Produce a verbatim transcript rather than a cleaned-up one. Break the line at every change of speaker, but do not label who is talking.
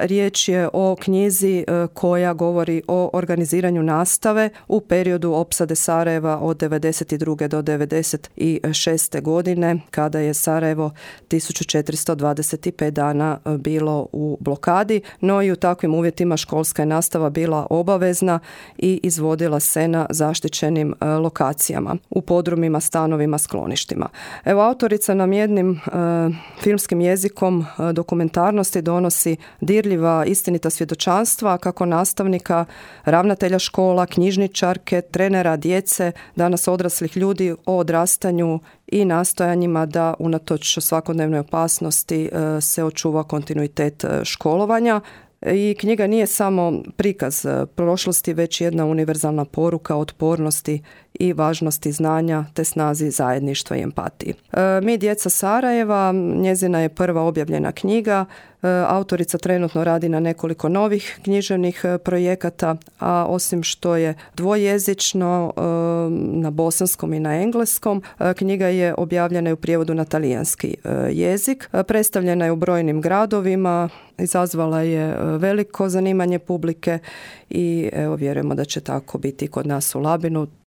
riječ je o knjizi koja govori o organiziranju nastave u periodu opsade Sarajeva od devedeset druge do devedeset šeste godine, kada je Sarajevo tisuću četiristo dvadeset pet dana bilo u blokadi, no i u takvim uvjetima školska je nastava bila obavezna i izvodila se na zaštićenim lokacijama, u podrumima, stanovima, skloništima. Evo, autorica nam jednim e, filmskim jezikom e, dokumentarnosti donosi dirljiva, istinita svjedočanstva kako nastavnika, ravnatelja škola, knjižničarke, trenera, djece, danas odraslih ljudi o odrastanju i nastojanjima da unatoč svakodnevnoj opasnosti e, se očuva kontinuitet školovanja. I knjiga nije samo prikaz prošlosti, već jedna univerzalna poruka otpornosti i važnosti znanja te snazi zajedništva i empatiji. E, Mi djeca Sarajeva, njezina je prva objavljena knjiga. E, autorica trenutno radi na nekoliko novih književnih projekata, a osim što je dvojezično, e, na bosanskom i na engleskom, e, knjiga je objavljena i u prijevodu na talijanski e, jezik. E, predstavljena je u brojnim gradovima, izazvala je veliko zanimanje publike i evo, vjerujemo da će tako biti kod nas u Labinu.